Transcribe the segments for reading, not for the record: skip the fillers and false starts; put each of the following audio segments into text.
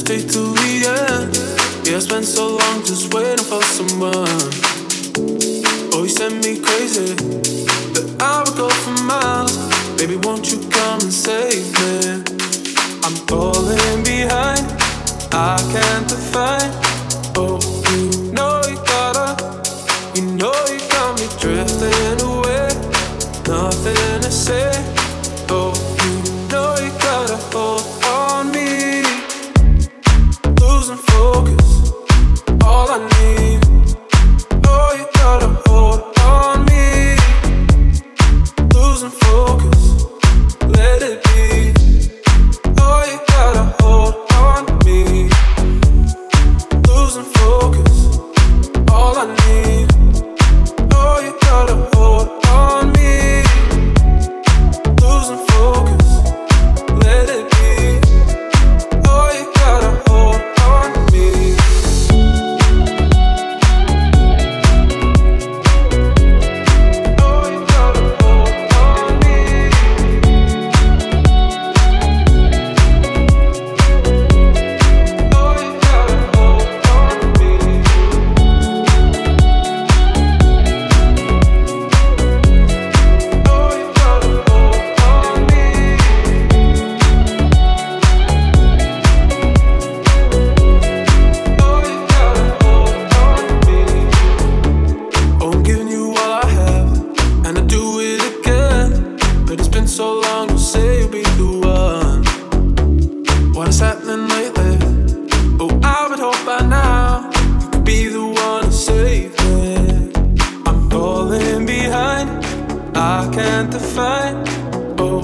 stay till the end. Yeah, I spent so long just waiting for someone. Oh, you sent me crazy, that I would go for miles. Baby, won't you come and save me? I'm falling behind, I can't define. Oh, you know you got me drifting away. Nothing to say. Oh, you know you got a hold on me. Losing focus, all I need. Oh, you got a hold on me. Losing focus, let it be. Oh, you got a hold on me. Losing focus, all I need. Oh, you got a hold on me. Losing focus, let it be. Oh, you got a hold on me. Oh, you got a hold on me. Oh, you got a hold on me. Oh, you got a hold on me. Oh, you got a hold on me. Oh, I'm giving you all I have, and I do it again. But it's been so long, you say you'll be the one. What is happening lately? Oh, I would hope by now you could be the one to save me. I'm falling behind, I can't define. Oh,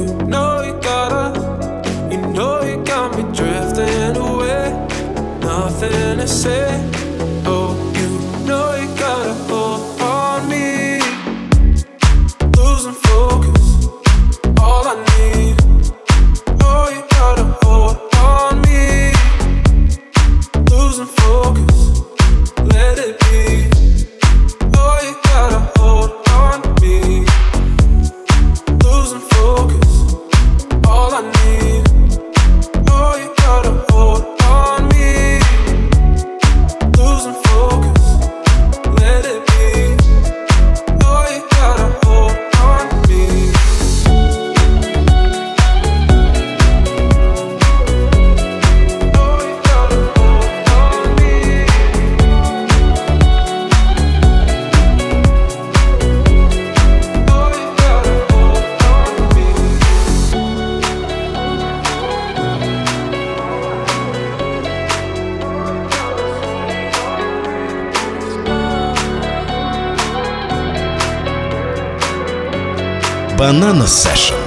you got me drifting away. Nothing to say. Oh, you know you got a hold on me. Losing focus, all I need. Oh, you got a hold on me. Losing focus, let it be. Oh, you got a hold on me. Losing focus, all I need. Oh, you got a hold on me. Losing focus, let it be. Oh, you got a hold on me. Oh, you got a hold on me. Oh, you got a hold on me. Banana Session.